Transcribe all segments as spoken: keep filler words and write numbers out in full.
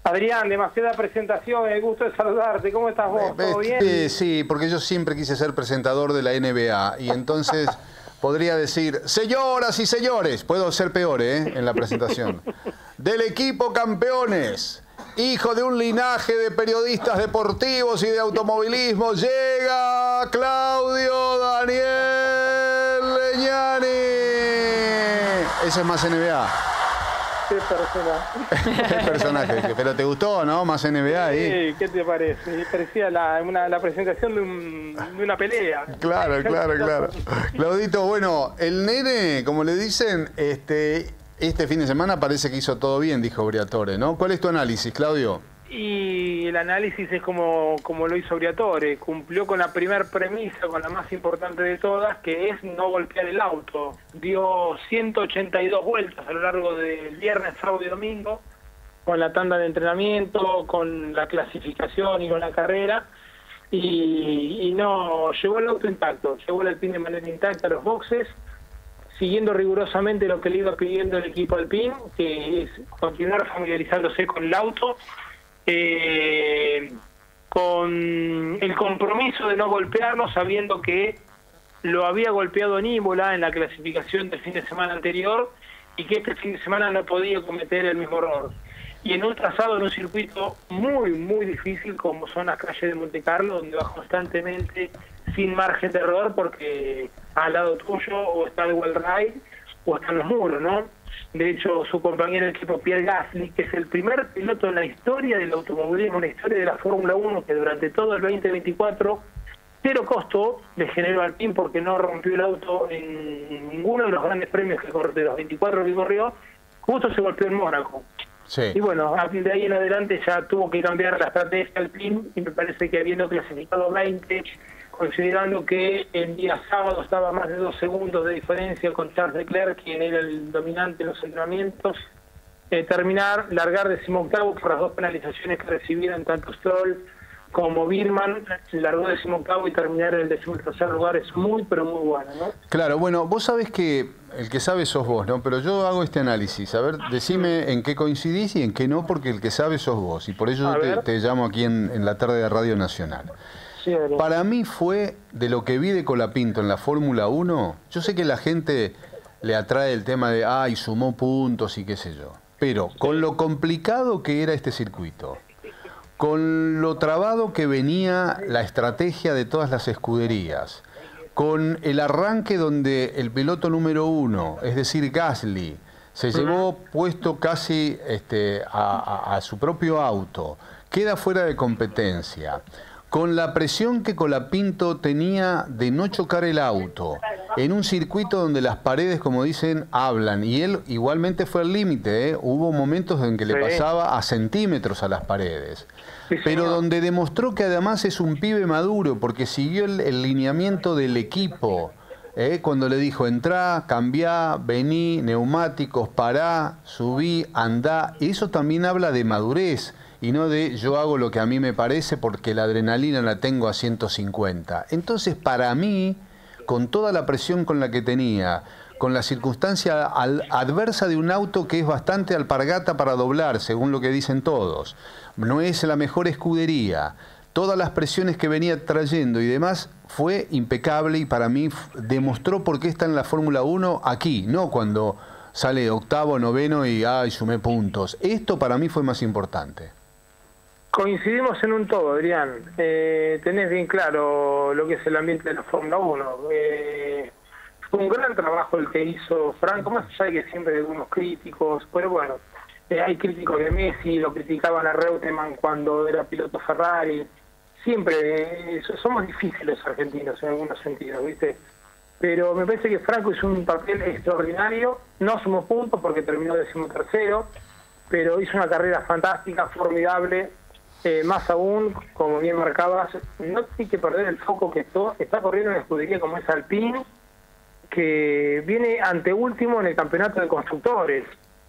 Adrián, demasiada presentación, el gusto de saludarte. ¿Cómo estás vos? ¿Todo bien? Eh, sí, porque yo siempre quise ser presentador de la N B A y entonces podría decir, señoras y señores, puedo ser peor ¿eh? en la presentación, del equipo campeones, hijo de un linaje de periodistas deportivos y de automovilismo, llega Claudio Daniel Legnani. Ese es más N B A. Qué personaje. Qué personaje. Pero te gustó, ¿no? Más N B A ahí. Sí, ¿qué te parece? Parecía la, una, la presentación de, un, de una pelea. Claro, claro, claro. Claudito, bueno, el nene, como le dicen, este, este fin de semana parece que hizo todo bien, dijo Briatore, ¿no? ¿Cuál es tu análisis, Claudio? Y el análisis es como, como lo hizo Briatore, cumplió con la primera premisa, con la más importante de todas, que es no golpear el auto. Dio ciento ochenta y dos vueltas a lo largo del viernes, sábado y domingo, con la tanda de entrenamiento, con la clasificación y con la carrera, y, y no, llevó el auto intacto, llevó el Alpine de manera intacta a los boxes, siguiendo rigurosamente lo que le iba pidiendo el equipo Alpine, que es continuar familiarizándose con el auto, Eh, con el compromiso de no golpearlo, sabiendo que lo había golpeado en Imola en la clasificación del fin de semana anterior y que este fin de semana no podía cometer el mismo error. Y en un trazado, en un circuito muy, muy difícil como son las calles de Monte Carlo, donde va constantemente sin margen de error porque al lado tuyo o está el wall ride o están los muros, ¿no? De hecho, su compañero de equipo, Pierre Gasly, que es el primer piloto en la historia del automovilismo, en la historia de la Fórmula uno, que durante todo el veinte veinticuatro, cero costo le generó al Alpine porque no rompió el auto en ninguno de los grandes premios que corrió, de los veinticuatro que corrió, justo se golpeó en Mónaco. Sí. Y bueno, de ahí en adelante ya tuvo que cambiar la estrategia Alpine y me parece que habiendo clasificado veinte, considerando que el día sábado estaba a más de dos segundos de diferencia con Charles Leclerc, quien era el dominante en los entrenamientos, eh, terminar, largar decimoctavo por las dos penalizaciones que recibieron tanto Stroll como Birman, largó decimoctavo y terminar en el decimotercer lugar es muy, pero muy bueno, ¿no? Claro, bueno, vos sabés que el que sabe sos vos, ¿no? Pero yo hago este análisis, a ver, decime en qué coincidís y en qué no, porque el que sabe sos vos, y por eso yo te, te llamo aquí en, en la tarde de Radio Nacional. Para mí fue, de lo que vi de Colapinto en la Fórmula uno, yo sé que la gente le atrae el tema de, ay, sumó puntos y qué sé yo, pero con lo complicado que era este circuito, con lo trabado que venía la estrategia de todas las escuderías, con el arranque donde el piloto número uno, es decir, Gasly, se llevó puesto casi este, a, a, a su propio auto, queda fuera de competencia, con la presión que Colapinto tenía de no chocar el auto, en un circuito donde las paredes, como dicen, hablan, y él igualmente fue al límite, ¿eh? Hubo momentos en que le pasaba a centímetros a las paredes, pero donde demostró que además es un pibe maduro, porque siguió el, el lineamiento del equipo, ¿eh? Cuando le dijo, entrá, cambiá, vení, neumáticos, pará, subí, andá, eso también habla de madurez, y no de yo hago lo que a mí me parece porque la adrenalina la tengo a ciento cincuenta. Entonces, para mí, con toda la presión con la que tenía, con la circunstancia adversa de un auto que es bastante alpargata para doblar, según lo que dicen todos, no es la mejor escudería, todas las presiones que venía trayendo y demás, fue impecable y para mí demostró por qué está en la Fórmula uno aquí, no cuando sale octavo, noveno y ay, sumé puntos. Esto para mí fue más importante. Coincidimos en un todo, Adrián. Eh, tenés bien claro lo que es el ambiente de la Fórmula uno. Eh, fue un gran trabajo el que hizo Franco, más allá de que siempre hay algunos críticos, pero bueno, eh, hay críticos de Messi, lo criticaban a Reutemann cuando era piloto Ferrari. Siempre, eh, somos difíciles los argentinos en algunos sentidos, ¿viste? Pero me parece que Franco hizo un papel extraordinario, no sumó puntos porque terminó decimotercero, pero hizo una carrera fantástica, formidable. Eh, más aún, como bien marcabas, no tiene que perder el foco que esto, está corriendo una escudería como es Alpine, que viene anteúltimo en el campeonato de constructores.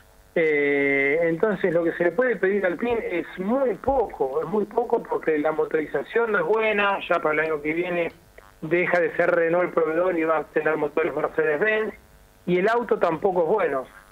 Eh, entonces lo que se le puede pedir al Alpine es muy poco, es muy poco porque la motorización no es buena, ya para el año que viene deja de ser Renault el proveedor y va a tener motores Mercedes-Benz, y el auto tampoco es bueno.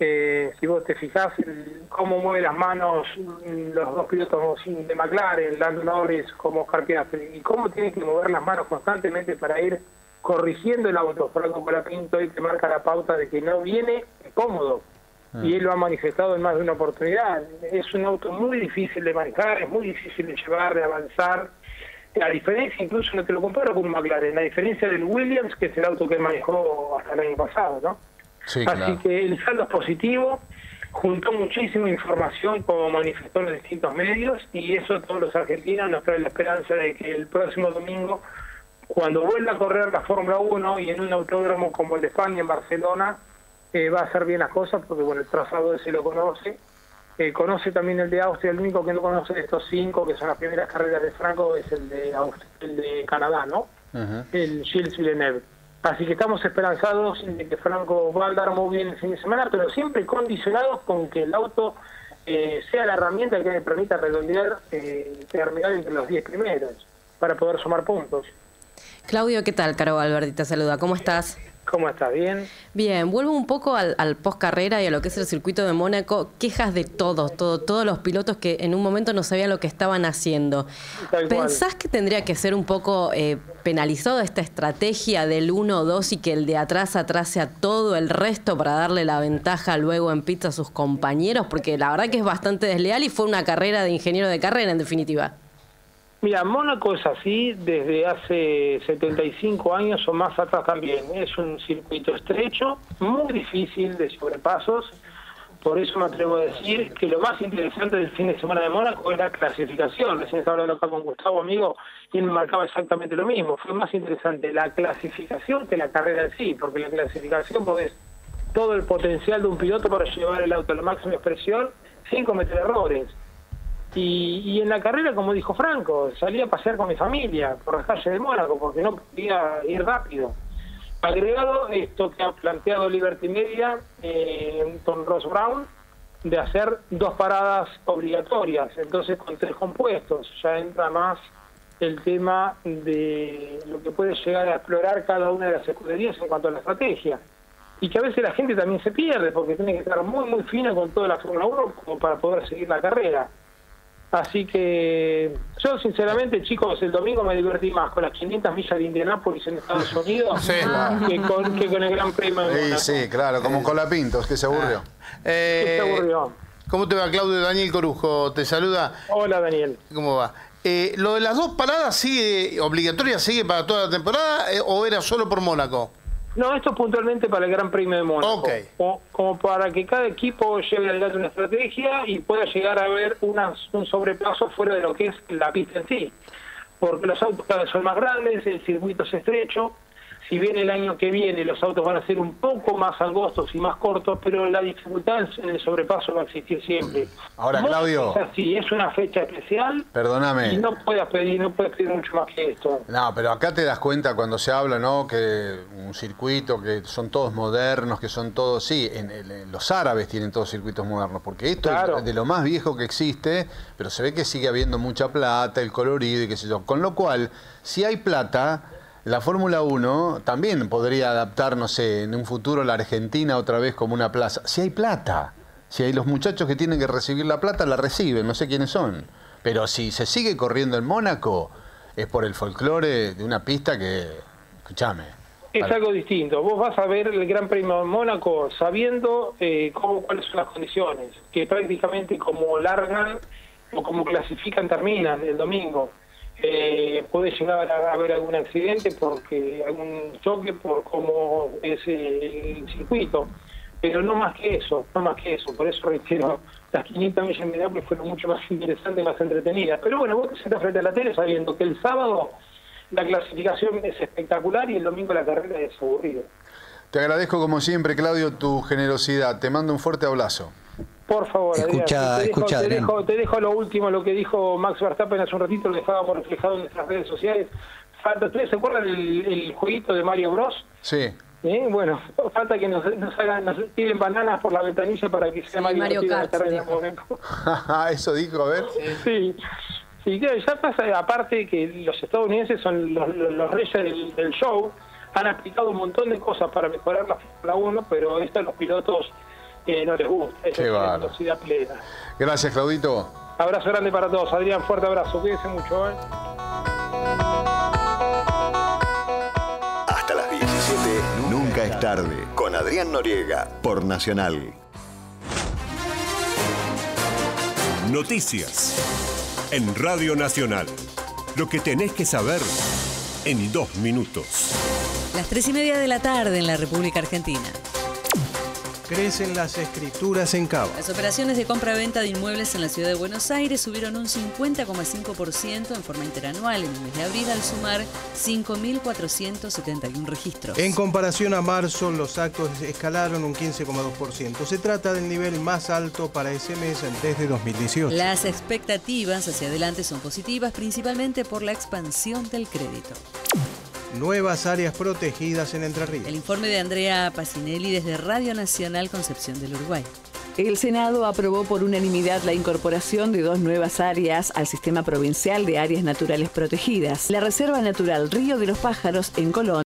Eh, si vos te fijás en cómo mueve las manos los dos pilotos de McLaren, Lando Norris como Oscar Piastri, y cómo tienen que mover las manos constantemente para ir corrigiendo el auto. Franco Colapinto hoy te marca la pauta de que no viene cómodo, ah. y él lo ha manifestado en más de una oportunidad. Es un auto muy difícil de manejar, es muy difícil de llevar, de avanzar. A diferencia, incluso no te lo comparo con un McLaren, a diferencia del Williams, que es el auto que manejó hasta el año pasado, ¿no? Sí, Así claro. que el saldo es positivo, juntó muchísima información como manifestó en los distintos medios, y eso todos los argentinos nos trae la esperanza de que el próximo domingo, cuando vuelva a correr la Fórmula uno y en un autódromo como el de España, en Barcelona, eh, va a hacer bien las cosas, porque bueno, el trazado ese lo conoce, eh, conoce también el de Austria. El único que no conoce de estos cinco, que son las primeras carreras de Franco, es el de Austria, el de Canadá, ¿no? Uh-huh. El Gilles Villeneuve. Así que estamos esperanzados de que Franco va a andar muy bien el fin de semana, pero siempre condicionados con que el auto eh, sea la herramienta que le permita redondear, eh, terminar entre los diez primeros, para poder sumar puntos. Claudio, ¿qué tal? Caro Alberti te saluda. ¿Cómo estás? ¿Cómo estás? ¿Bien? Bien. Vuelvo un poco al, al post-carrera y a lo que es el circuito de Mónaco. Quejas de todos, todo, todos los pilotos que en un momento no sabían lo que estaban haciendo. Tal ¿Pensás cual. que tendría que ser un poco eh, penalizado esta estrategia del uno dos y que el de atrás atrase a todo el resto para darle la ventaja luego en pits a sus compañeros? Porque la verdad que es bastante desleal y fue una carrera de ingeniero de carrera, en definitiva. Mira, Mónaco es así desde hace setenta y cinco años o más atrás también. Es un circuito estrecho, muy difícil de sobrepasos. Por eso me atrevo a decir que lo más interesante del fin de semana de Mónaco es la clasificación. Recién estaba hablando acá con Gustavo, amigo, y él me marcaba exactamente lo mismo. Fue más interesante la clasificación que la carrera en sí, porque la clasificación vos ves todo el potencial de un piloto para llevar el auto a la máxima expresión sin cometer errores. Y, y en la carrera, como dijo Franco, salí a pasear con mi familia por las calles de Mónaco porque no podía ir rápido. Agregado esto que ha planteado Liberty Media eh, con Ross Brown, de hacer dos paradas obligatorias, entonces con tres compuestos, ya entra más el tema de lo que puede llegar a explorar cada una de las escuderías en cuanto a la estrategia. Y que a veces la gente también se pierde porque tiene que estar muy muy fina con toda la Fórmula uno como para poder seguir la carrera. Así que yo sinceramente, chicos, el domingo me divertí más con las quinientas millas de Indianápolis en Estados Unidos sí, claro. que, con, que con el Gran Premio de Mónaco. Sí, sí, claro, como Colapintos, que se aburrió. Ah. Eh, que se aburrió. ¿Cómo te va, Claudio? Daniel Corujo te saluda. Hola, Daniel. ¿Cómo va? Eh, ¿Lo de las dos paradas sigue obligatoria, sigue para toda la temporada eh, o era solo por Mónaco? No, esto es puntualmente para el Gran Premio de Mónaco. Okay. Como, como para que cada equipo lleve adelante una estrategia y pueda llegar a ver una, un sobrepaso fuera de lo que es la pista en sí. Porque los autos cada vez son más grandes, el circuito es estrecho. Si bien el año que viene los autos van a ser un poco más angostos y más cortos, pero la dificultad en el sobrepaso va a existir siempre. Ahora, no Claudio... Es así, es una fecha especial. Perdóname. Y no puedes pedir, no puedes pedir mucho más que esto. No, pero acá te das cuenta cuando se habla, ¿no? Que un circuito, que son todos modernos, que son todos... Sí, en, en, en los árabes tienen todos circuitos modernos, porque esto claro. es de lo más viejo que existe, pero se ve que sigue habiendo mucha plata, el colorido y qué sé yo. Con lo cual, si hay plata... La Fórmula uno también podría adaptar, no sé, en un futuro la Argentina otra vez como una plaza. Si hay plata, si hay los muchachos que tienen que recibir la plata, la reciben, no sé quiénes son. Pero si se sigue corriendo en Mónaco, es por el folclore de una pista que, escúchame. Es algo distinto. Vos vas a ver el Gran Premio de Mónaco sabiendo eh, cómo, cuáles son las condiciones, que prácticamente como largan o como clasifican terminan el domingo. Eh, puede llegar a haber algún accidente porque algún choque por cómo es el circuito, pero no más que eso, no más que eso. Por eso reitero, las quinientas millas de Indianápolis fueron mucho más interesantes y más entretenidas. Pero bueno, vos te sentás frente a la tele sabiendo que el sábado la clasificación es espectacular y el domingo la carrera es aburrida. Te agradezco como siempre, Claudio, tu generosidad. Te mando un fuerte abrazo. Por favor, escucha, te, dejo, escucha, te, dejo, te dejo lo último, lo que dijo Max Verstappen hace un ratito, lo dejábamos reflejado en nuestras redes sociales. Falta, ¿ustedes se acuerdan del el jueguito de Mario Bros? Sí. ¿Eh? Bueno, falta que nos, nos hagan, nos tiren bananas por la ventanilla para que sea sí, Mario Kart. Eso dijo, a ver. Sí, sí, claro, ya pasa, aparte que los estadounidenses son los, los, los reyes del, del show, han aplicado un montón de cosas para mejorar la Fórmula uno, pero estos los pilotos eh, no les gusta. Esa Qué es la bárbaro. velocidad plena. Gracias, Claudito. Abrazo grande para todos. Adrián, fuerte abrazo. Cuídense mucho, ¿eh? Hasta las diecisiete, nunca es tarde. Con Adrián Noriega, por Nacional. Noticias en Radio Nacional. Lo que tenés que saber en dos minutos. Las tres y media de la tarde en la República Argentina. Crecen las escrituras en Cava. Las operaciones de compra-venta de inmuebles en la ciudad de Buenos Aires subieron un cincuenta coma cinco por ciento en forma interanual en el mes de abril, al sumar cinco mil cuatrocientos setenta y uno registros. En comparación a marzo, los actos escalaron un quince coma dos por ciento. Se trata del nivel más alto para ese mes desde dos mil dieciocho. Las expectativas hacia adelante son positivas, principalmente por la expansión del crédito. Nuevas áreas protegidas en Entre Ríos. El informe de Andrea Pacinelli desde Radio Nacional Concepción del Uruguay. El Senado aprobó por unanimidad la incorporación de dos nuevas áreas al Sistema Provincial de Áreas Naturales Protegidas. La Reserva Natural Río de los Pájaros en Colón